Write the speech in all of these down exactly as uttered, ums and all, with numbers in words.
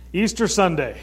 Easter Sunday,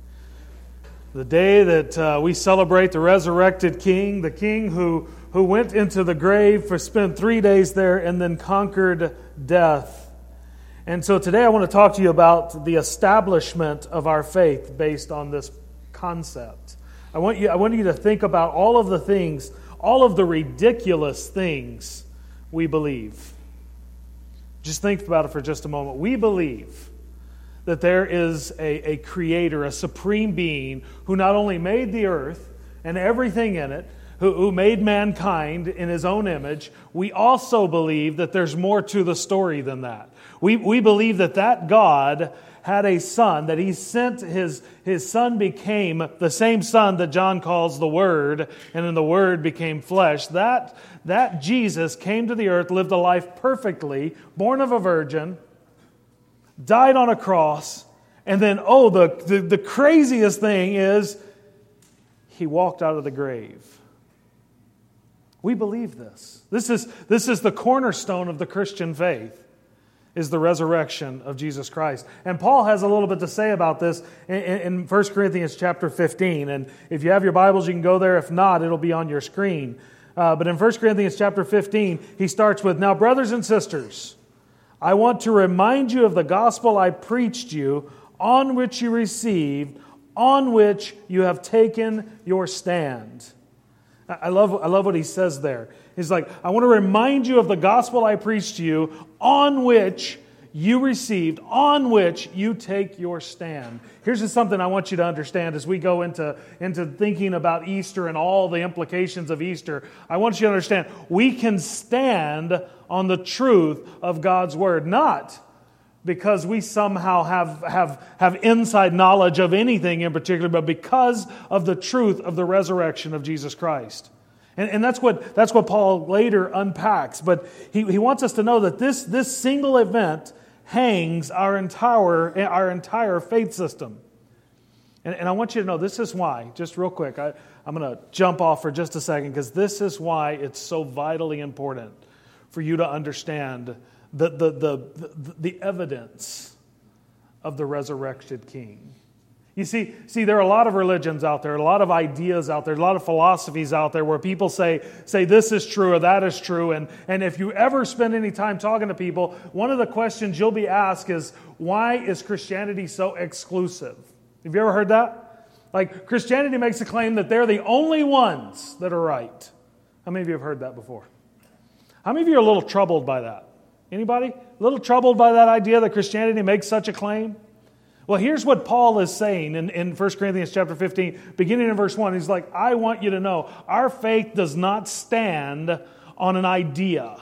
the day that uh, we celebrate the resurrected King, the King who, who went into the grave for spent three days there and then conquered death. And so today I want to talk to you about the establishment of our faith based on this concept. I want you, I want you to think about all of the things, all of the ridiculous things we believe. Just think about it for just a moment. We believe that there is a, a creator, a supreme being, who not only made the earth and everything in it, who, who made mankind in His own image. We also believe that there's more to the story than that. We, we believe that that God had a son, that He sent His, His Son became the same Son that John calls the Word, and then the Word became flesh. That, that Jesus came to the earth, lived a life perfectly, born of a virgin, died on a cross, and then, oh, the, the, the craziest thing is He walked out of the grave. We believe this. This is, this is the cornerstone of the Christian faith, is the resurrection of Jesus Christ. And Paul has a little bit to say about this in, in First Corinthians chapter fifteen. And if you have your Bibles, you can go there. If not, it'll be on your screen. Uh, but in First Corinthians chapter fifteen, he starts with, "Now, brothers and sisters, I want to remind you of the gospel I preached you, on which you received, on which you have taken your stand." I love, I love what he says there. He's like, I want to remind you of the gospel I preached to you, on which you received, on which you take your stand. Here's just something I want you to understand as we go into, into thinking about Easter and all the implications of Easter. I want you to understand, we can stand on the truth of God's Word, not because we somehow have, have, have inside knowledge of anything in particular, but because of the truth of the resurrection of Jesus Christ. And, and that's what that's what Paul later unpacks. But he, he wants us to know that this, this single event hangs our entire, our entire faith system. And, and I want you to know this is why, just real quick, I, I'm going to jump off for just a second, because this is why it's so vitally important for you to understand The, the, the, the, the evidence of the resurrected King. You see, see, there are a lot of religions out there, a lot of ideas out there, a lot of philosophies out there where people say, say this is true or that is true. And, and if you ever spend any time talking to people, one of the questions you'll be asked is, why is Christianity so exclusive? Have you ever heard that? Like, Christianity makes a claim that they're the only ones that are right. How many of you have heard that before? How many of you are a little troubled by that? Anybody? A little troubled by that idea that Christianity makes such a claim? Well, here's what Paul is saying in, in First Corinthians chapter fifteen, beginning in verse one. He's like, I want you to know, our faith does not stand on an idea.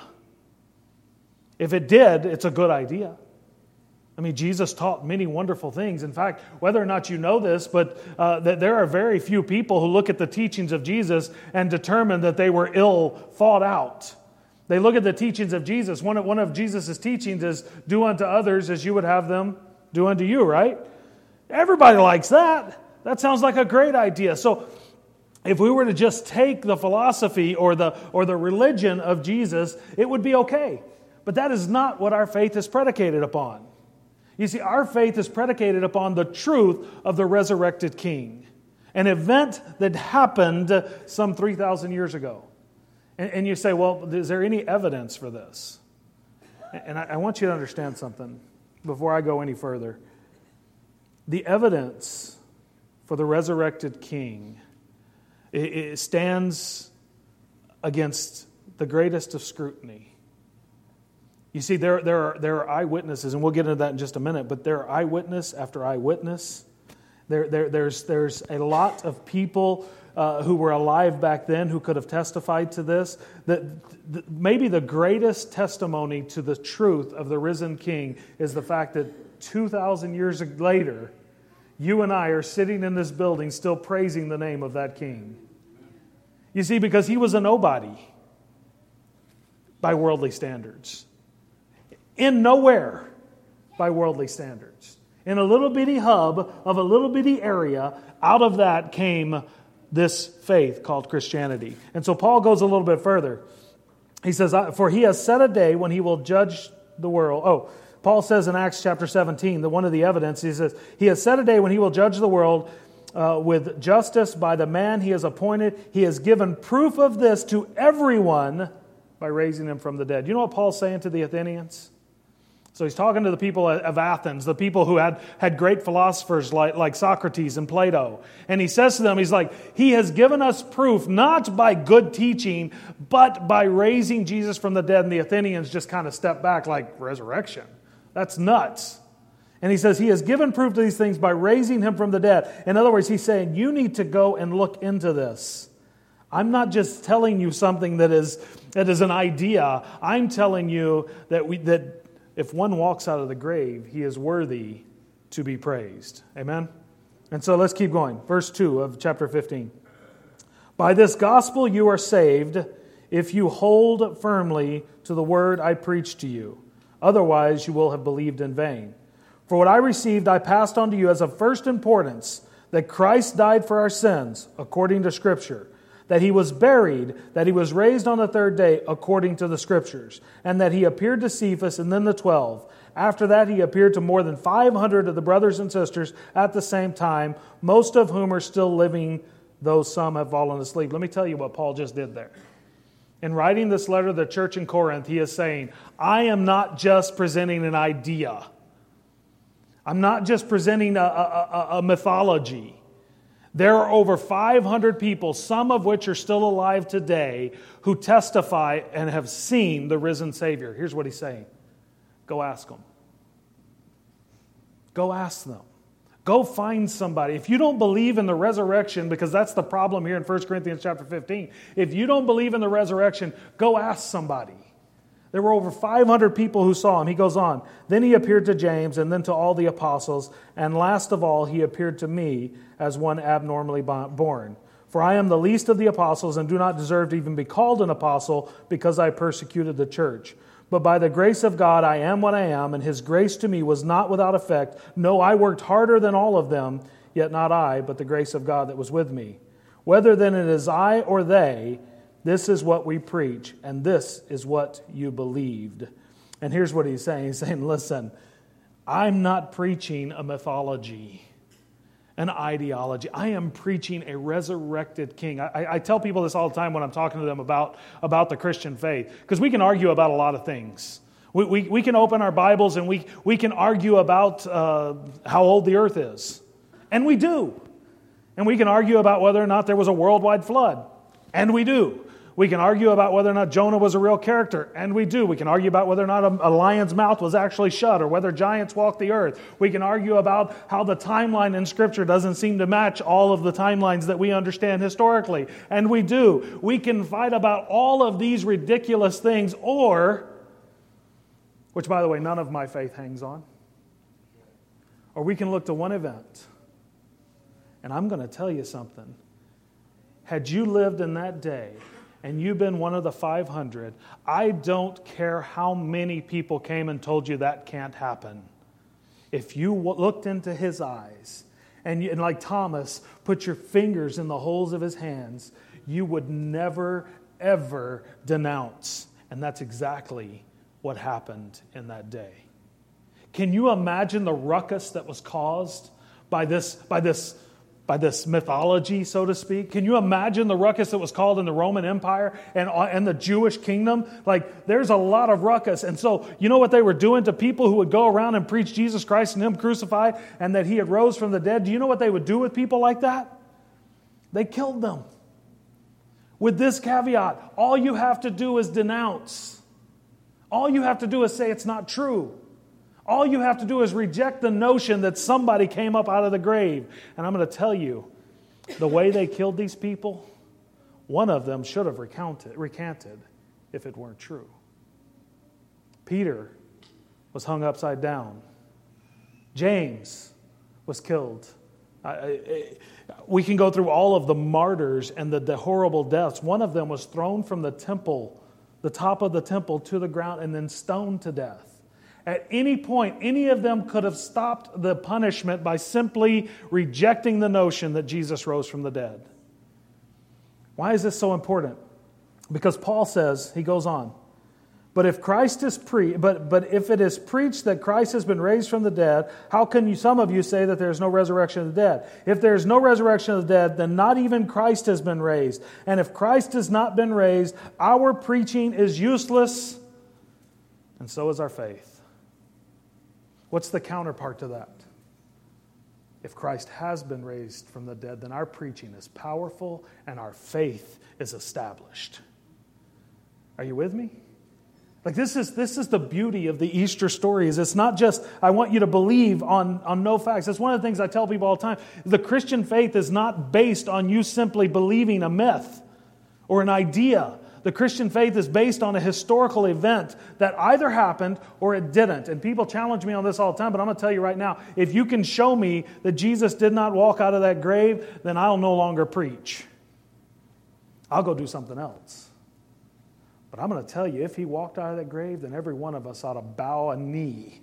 If it did, it's a good idea. I mean, Jesus taught many wonderful things. In fact, whether or not you know this, but uh, that there are very few people who look at the teachings of Jesus and determine that they were ill thought out. They look at the teachings of Jesus. One of, one of Jesus' teachings is, do unto others as you would have them do unto you, right? Everybody likes that. That sounds like a great idea. So if we were to just take the philosophy or the, or the religion of Jesus, it would be okay. But that is not what our faith is predicated upon. You see, our faith is predicated upon the truth of the resurrected King, an event that happened some three thousand years ago. And you say, well, is there any evidence for this? And I want you to understand something before I go any further. The evidence for the resurrected King, it stands against the greatest of scrutiny. You see, there, there, are, there are eyewitnesses, and we'll get into that in just a minute, but there are eyewitness after eyewitness. There, there, there's, there's a lot of people Uh, who were alive back then, who could have testified to this, that th- maybe the greatest testimony to the truth of the risen King is the fact that two thousand years later, you and I are sitting in this building still praising the name of that King. You see, because he was a nobody by worldly standards. In nowhere by worldly standards. In a little bitty hub of a little bitty area, out of that came this faith called Christianity. And so Paul goes a little bit further. He says, for he has set a day when he will judge the world. Oh, Paul says in Acts chapter seventeen, that one of the evidence, he says, He has set a day when He will judge the world uh, with justice by the man He has appointed. He has given proof of this to everyone by raising him from the dead. You know what Paul's saying to the Athenians? So he's talking to the people of Athens, the people who had, had great philosophers like, like Socrates and Plato. And he says to them, he's like, He has given us proof not by good teaching, but by raising Jesus from the dead. And the Athenians just kind of step back like, resurrection? That's nuts. And he says, He has given proof to these things by raising Him from the dead. In other words, he's saying, you need to go and look into this. I'm not just telling you something that is, that is an idea. I'm telling you that we that if one walks out of the grave, he is worthy to be praised. Amen? And so let's keep going. Verse two of chapter fifteen. By this gospel you are saved, if you hold firmly to the word I preached to you. Otherwise you will have believed in vain. For what I received I passed on to you as of first importance, that Christ died for our sins, according to Scripture, that He was buried, that He was raised on the third day according to the Scriptures, and that He appeared to Cephas and then the twelve. After that He appeared to more than five hundred of the brothers and sisters at the same time, most of whom are still living, though some have fallen asleep. Let me tell you what Paul just did there. In writing this letter to the church in Corinth, he is saying, I am not just presenting an idea. I'm not just presenting a, a, a, a mythology. There are over five hundred people, some of which are still alive today, who testify and have seen the risen Savior. Here's what he's saying. Go ask them. Go ask them. Go find somebody. If you don't believe in the resurrection, because that's the problem here in First Corinthians chapter fifteen, if you don't believe in the resurrection, go ask somebody. There were over five hundred people who saw Him. He goes on. Then He appeared to James and then to all the apostles. And last of all, He appeared to me as one abnormally born. For I am the least of the apostles and do not deserve to even be called an apostle because I persecuted the church. But by the grace of God, I am what I am, and His grace to me was not without effect. No, I worked harder than all of them, yet not I, but the grace of God that was with me. Whether then it is I or they, this is what we preach, and this is what you believed. And here's what he's saying. He's saying, listen, I'm not preaching a mythology, an ideology. I am preaching a resurrected King. I, I tell people this all the time when I'm talking to them about, about the Christian faith, because we can argue about a lot of things. We, we, we can open our Bibles and we, we can argue about uh, how old the earth is. And we do. And we can argue about whether or not there was a worldwide flood. And we do. We can argue about whether or not Jonah was a real character, and we do. We can argue about whether or not a, a lion's mouth was actually shut, or whether giants walked the earth. We can argue about how the timeline in Scripture doesn't seem to match all of the timelines that we understand historically, and we do. We can fight about all of these ridiculous things, or, which by the way, none of my faith hangs on, or we can look to one event, and I'm going to tell you something. Had you lived in that day, and you've been one of the five hundred, I don't care how many people came and told you that can't happen. If you looked into His eyes, and, you, and like Thomas, put your fingers in the holes of His hands, you would never, ever denounce. And that's exactly what happened in that day. Can you imagine the ruckus that was caused by this, by this By this mythology, so to speak? Can you imagine the ruckus that was called in the Roman Empire and, and the Jewish kingdom? Like, there's a lot of ruckus. And so, you know what they were doing to people who would go around and preach Jesus Christ and Him crucified and that He had rose from the dead? Do you know what they would do with people like that? They killed them. With this caveat, all you have to do is denounce. All you have to do is say it's not true. All you have to do is reject the notion that somebody came up out of the grave. And I'm going to tell you, the way they killed these people, one of them should have recounted, recanted if it weren't true. Peter was hung upside down. James was killed. I, I, we can go through all of the martyrs and the, the horrible deaths. One of them was thrown from the temple, the top of the temple, to the ground and then stoned to death. At any point, any of them could have stopped the punishment by simply rejecting the notion that Jesus rose from the dead. Why is this so important? Because Paul says, he goes on, But if Christ is pre but but if it is preached that Christ has been raised from the dead, how can you some of you say that there is no resurrection of the dead? If there is no resurrection of the dead, then not even Christ has been raised. And if Christ has not been raised, our preaching is useless, and so is our faith. What's the counterpart to that? If Christ has been raised from the dead, then our preaching is powerful and our faith is established. Are you with me? Like this is this is the beauty of the Easter story. Is it's not just, I want you to believe on, on no facts. That's one of the things I tell people all the time. The Christian faith is not based on you simply believing a myth or an idea. The Christian faith is based on a historical event that either happened or it didn't. And people challenge me on this all the time, but I'm going to tell you right now, if you can show me that Jesus did not walk out of that grave, then I'll no longer preach. I'll go do something else. But I'm going to tell you, if He walked out of that grave, then every one of us ought to bow a knee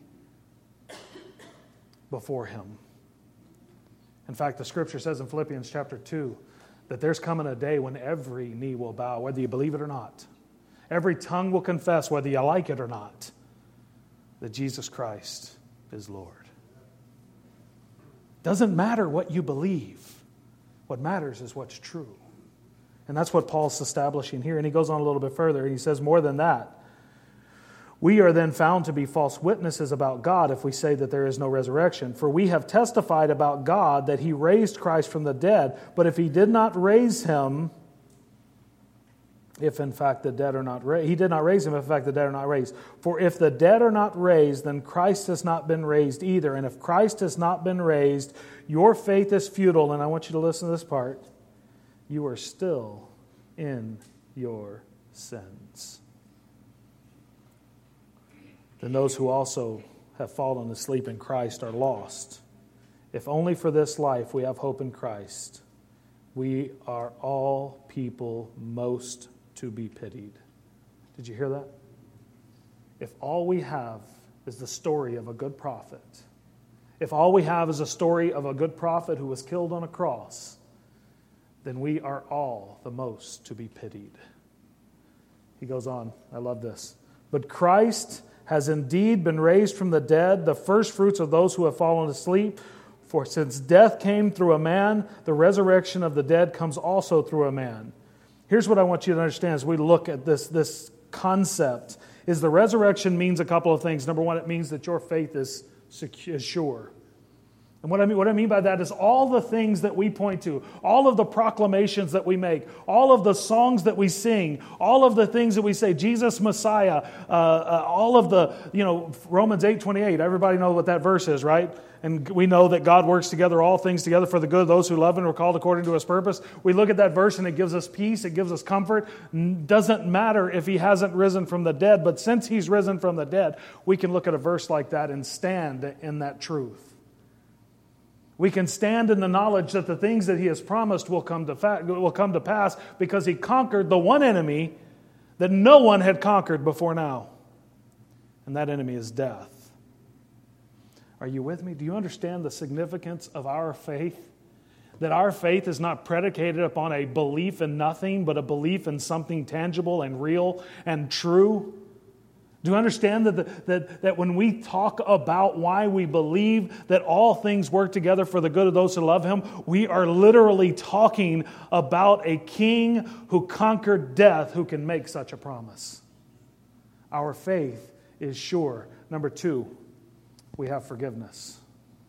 before Him. In fact, the Scripture says in Philippians chapter two that there's coming a day when every knee will bow, whether you believe it or not. Every tongue will confess, whether you like it or not, that Jesus Christ is Lord. Doesn't matter what you believe. What matters is what's true. And that's what Paul's establishing here. And he goes on a little bit further, and he says more than that. We are then found to be false witnesses about God if we say that there is no resurrection. For we have testified about God that He raised Christ from the dead. But if He did not raise Him, if in fact the dead are not raised, He did not raise Him if in fact the dead are not raised. For if the dead are not raised, then Christ has not been raised either. And if Christ has not been raised, your faith is futile. And I want you to listen to this part. You are still in your sins. Then those who also have fallen asleep in Christ are lost. If only for this life we have hope in Christ, we are all people most to be pitied. Did you hear that? If all we have is the story of a good prophet, if all we have is a story of a good prophet who was killed on a cross, then we are all the most to be pitied. He goes on, I love this. But Christ has indeed been raised from the dead, the first fruits of those who have fallen asleep. For since death came through a man, the resurrection of the dead comes also through a man. Here's what I want you to understand as we look at this, this concept, is the resurrection means a couple of things. Number one, it means that your faith is secure, is sure. And what I mean, what I mean by that is all the things that we point to, all of the proclamations that we make, all of the songs that we sing, all of the things that we say, Jesus, Messiah, uh, uh, all of the, you know, Romans eight twenty-eight, everybody knows what that verse is, right? And we know that God works together, all things together for the good of those who love Him and are called according to His purpose. We look at that verse and it gives us peace, it gives us comfort. Doesn't matter if He hasn't risen from the dead, but since He's risen from the dead, we can look at a verse like that and stand in that truth. We can stand in the knowledge that the things that He has promised will come to fa- will come to pass because He conquered the one enemy that no one had conquered before now. And that enemy is death. Are you with me? Do you understand the significance of our faith? That our faith is not predicated upon a belief in nothing, but a belief in something tangible and real and true? Do you understand that, the, that, that when we talk about why we believe that all things work together for the good of those who love Him, we are literally talking about a king who conquered death who can make such a promise? Our faith is sure. Number two, we have forgiveness.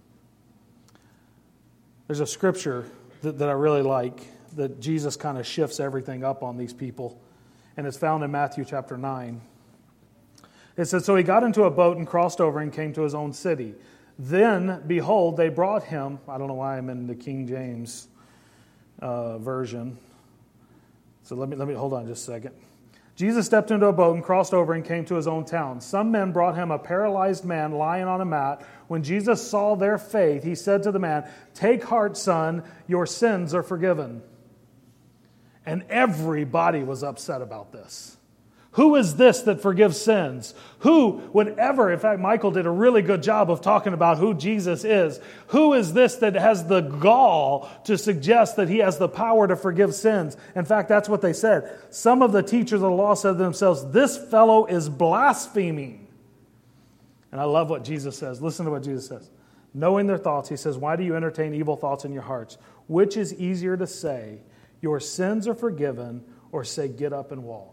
There's a scripture that, that I really like that Jesus kind of shifts everything up on these people, and it's found in Matthew chapter nine. It says, so he got into a boat and crossed over and came to his own city. Then, behold, they brought him. I don't know why I'm in the King James uh, version. So let me let me hold on just a second. Jesus stepped into a boat and crossed over and came to his own town. Some men brought him a paralyzed man lying on a mat. When Jesus saw their faith, He said to the man, "Take heart, son, your sins are forgiven." And everybody was upset about this. Who is this that forgives sins? Who would ever, in fact, Michael did a really good job of talking about who Jesus is. Who is this that has the gall to suggest that he has the power to forgive sins? In fact, that's what they said. Some of the teachers of the law said to themselves, this fellow is blaspheming. And I love what Jesus says. Listen to what Jesus says. Knowing their thoughts, he says, why do you entertain evil thoughts in your hearts? Which is easier to say, your sins are forgiven, or say, get up and walk?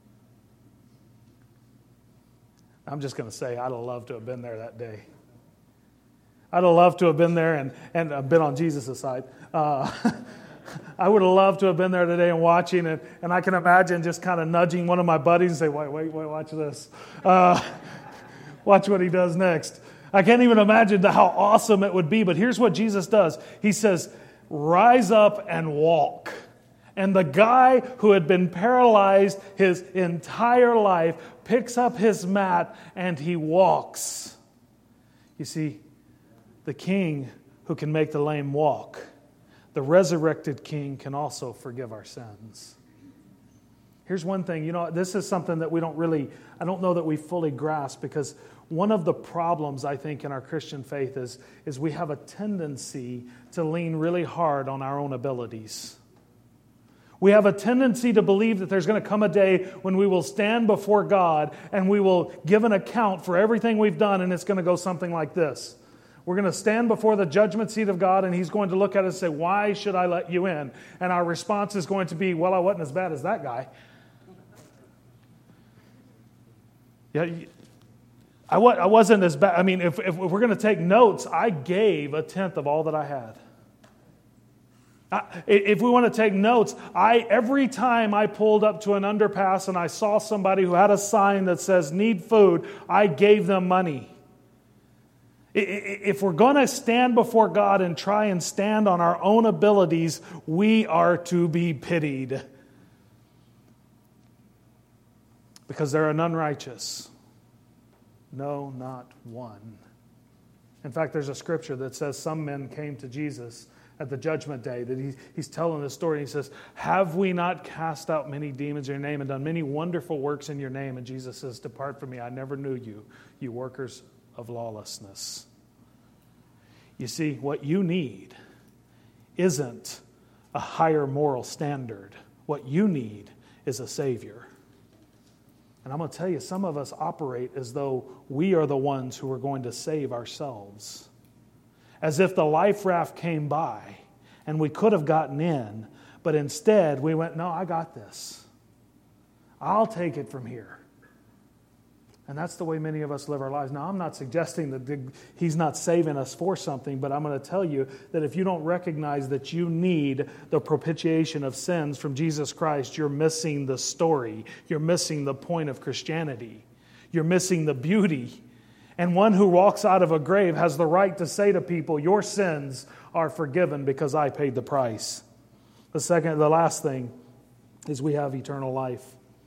I'm just going to say, I'd have loved to have been there that day. I'd have loved to have been there and, and I've been on Jesus' side. Uh, I would have loved to have been there today and watching it. And I can imagine just kind of nudging one of my buddies and say, wait, wait, wait, watch this. Uh, watch what he does next. I can't even imagine how awesome it would be. But here's what Jesus does. He says, rise up and walk. And the guy who had been paralyzed his entire life picks up his mat and he walks. You see, the king who can make the lame walk, the resurrected king can also forgive our sins. Here's one thing, you know, this is something that we don't really, I don't know that we fully grasp, because one of the problems, I think, in our Christian faith is, is we have a tendency to lean really hard on our own abilities. We have a tendency to believe that there's going to come a day when we will stand before God and we will give an account for everything we've done, and it's going to go something like this. We're going to stand before the judgment seat of God, and He's going to look at us and say, why should I let you in? And our response is going to be, well, I wasn't as bad as that guy. Yeah, I wasn't as bad. I mean, if, if we're going to take notes, I gave a tenth of all that I had. If we want to take notes, I every time I pulled up to an underpass and I saw somebody who had a sign that says need food, I gave them money. If we're going to stand before God and try and stand on our own abilities, we are to be pitied. Because there are none righteous. No, not one. In fact, there's a scripture that says some men came to Jesus at the judgment day, that he, he's telling this story. He says, have we not cast out many demons in your name and done many wonderful works in your name? And Jesus says, depart from me, I never knew you, you workers of lawlessness. You see, what you need isn't a higher moral standard. What you need is a Savior. And I'm going to tell you, some of us operate as though we are the ones who are going to save ourselves. As if the life raft came by and we could have gotten in, but instead we went, no, I got this. I'll take it from here. And that's the way many of us live our lives. Now, I'm not suggesting that He's not saving us for something, but I'm going to tell you that if you don't recognize that you need the propitiation of sins from Jesus Christ, you're missing the story. You're missing the point of Christianity. You're missing the beauty. And one who walks out of a grave has the right to say to people, your sins are forgiven because I paid the price. The second, the last thing is we have eternal life.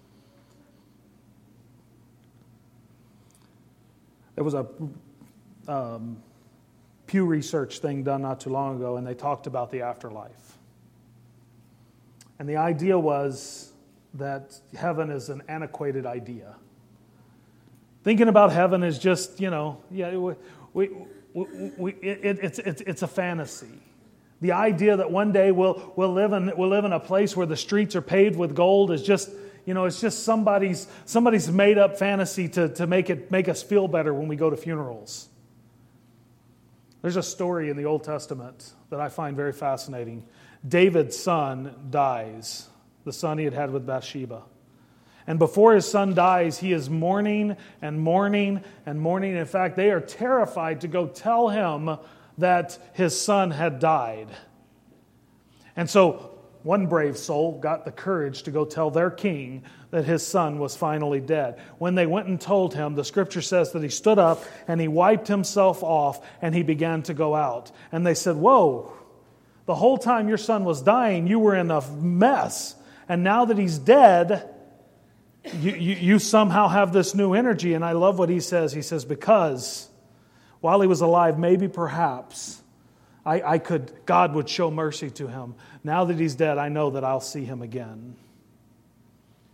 There was a um, Pew Research thing done not too long ago, and they talked about the afterlife. And the idea was that heaven is an antiquated idea. Thinking about heaven is just, you know, yeah, we, we, we, we, it, it's, it's, it's a fantasy. The idea that one day we'll, we'll, live in, we'll live in a place where the streets are paved with gold is just, you know, it's just somebody's somebody's made up fantasy to, to make it make us feel better when we go to funerals. There's a story in the Old Testament that I find very fascinating. David's son dies, the son he had had with Bathsheba. And before his son dies, he is mourning and mourning and mourning. In fact, they are terrified to go tell him that his son had died. And so one brave soul got the courage to go tell their king that his son was finally dead. When they went and told him, the scripture says that he stood up and he wiped himself off and he began to go out. And they said, whoa, the whole time your son was dying, you were in a mess. And now that he's dead, You, you, you somehow have this new energy. And I love what he says. He says, because while he was alive, maybe perhaps I, I could, God would show mercy to him. Now that he's dead, I know that I'll see him again.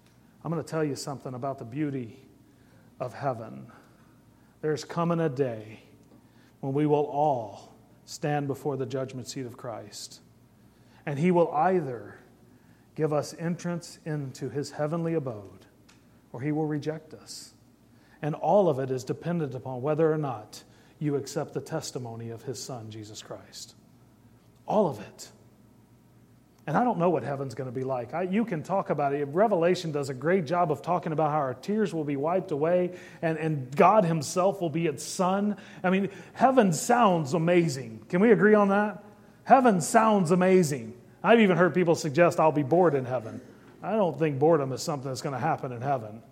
I'm going to tell you something about the beauty of heaven. There's coming a day when we will all stand before the judgment seat of Christ. And He will either give us entrance into His heavenly abode, or He will reject us. And all of it is dependent upon whether or not you accept the testimony of His Son, Jesus Christ. All of it. And I don't know what heaven's going to be like. I, you can talk about it. Revelation does a great job of talking about how our tears will be wiped away and, and God Himself will be its Son. I mean, heaven sounds amazing. Can we agree on that? Heaven sounds amazing. I've even heard people suggest I'll be bored in heaven. I don't think boredom is something that's going to happen in heaven.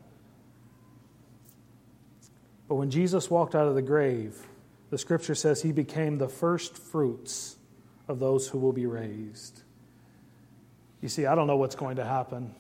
But when Jesus walked out of the grave, the Scripture says He became the first fruits of those who will be raised. You see, I don't know what's going to happen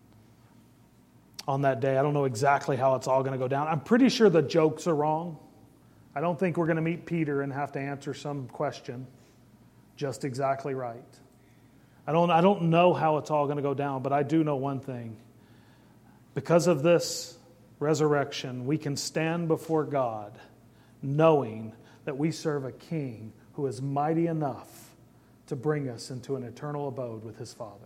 on that day. I don't know exactly how it's all going to go down. I'm pretty sure the jokes are wrong. I don't think we're going to meet Peter and have to answer some question just exactly right. I don't, I don't know how it's all going to go down, but I do know one thing. Because of this resurrection, we can stand before God knowing that we serve a King who is mighty enough to bring us into an eternal abode with His Father.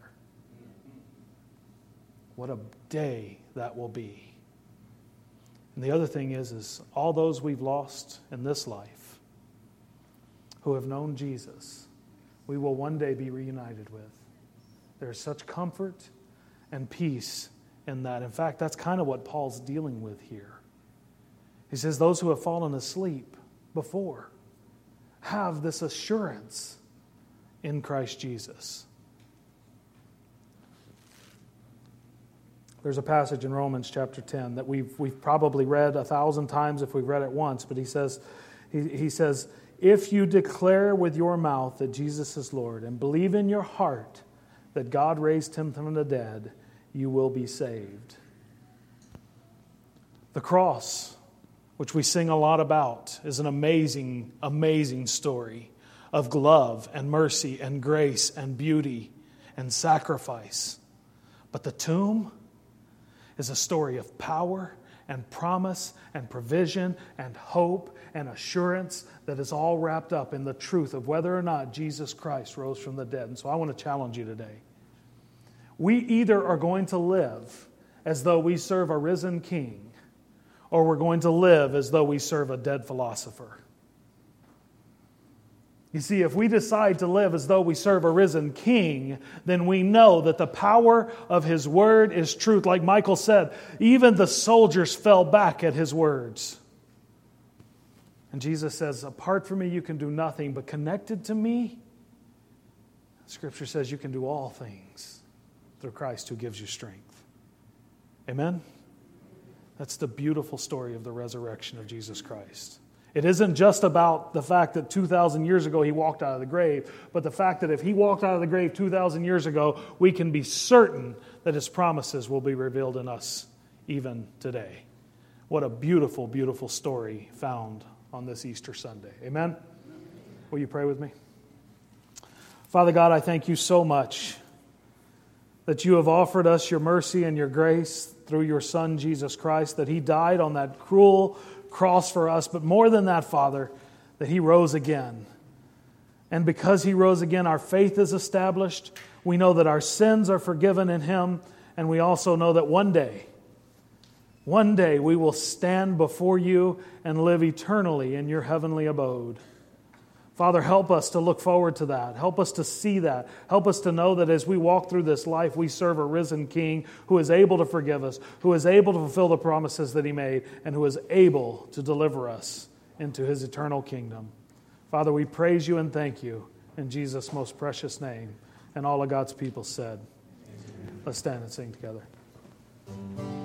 What a day that will be. And the other thing is, is all those we've lost in this life who have known Jesus, we will one day be reunited with. There's such comfort and peace in that. In fact, that's kind of what Paul's dealing with here. He says those who have fallen asleep before have this assurance in Christ Jesus. There's a passage in Romans chapter ten that we've we've probably read a thousand times if we've read it once, but he says, he, he says, if you declare with your mouth that Jesus is Lord and believe in your heart that God raised Him from the dead, you will be saved. The cross, which we sing a lot about, is an amazing, amazing story of love and mercy and grace and beauty and sacrifice. But the tomb is a story of power and promise and provision and hope and assurance that is all wrapped up in the truth of whether or not Jesus Christ rose from the dead. And so I want to challenge you today. We either are going to live as though we serve a risen King, or we're going to live as though we serve a dead philosopher. You see, if we decide to live as though we serve a risen King, then we know that the power of His word is truth. Like Michael said, even the soldiers fell back at His words. And Jesus says, apart from me you can do nothing, but connected to me, Scripture says you can do all things through Christ who gives you strength. Amen? That's the beautiful story of the resurrection of Jesus Christ. It isn't just about the fact that two thousand years ago He walked out of the grave, but the fact that if He walked out of the grave two thousand years ago, we can be certain that His promises will be revealed in us even today. What a beautiful, beautiful story found on this Easter Sunday. Amen? Will you pray with me? Father God, I thank You so much that You have offered us Your mercy and Your grace through Your Son, Jesus Christ, that He died on that cruel cross for us, but more than that, Father, that He rose again. And because He rose again, our faith is established. We know that our sins are forgiven in Him, and we also know that one day, one day we will stand before You and live eternally in Your heavenly abode. Father, help us to look forward to that. Help us to see that. Help us to know that as we walk through this life, we serve a risen King who is able to forgive us, who is able to fulfill the promises that He made, and who is able to deliver us into His eternal kingdom. Father, we praise You and thank You in Jesus' most precious name. And all of God's people said, amen. Let's stand and sing together.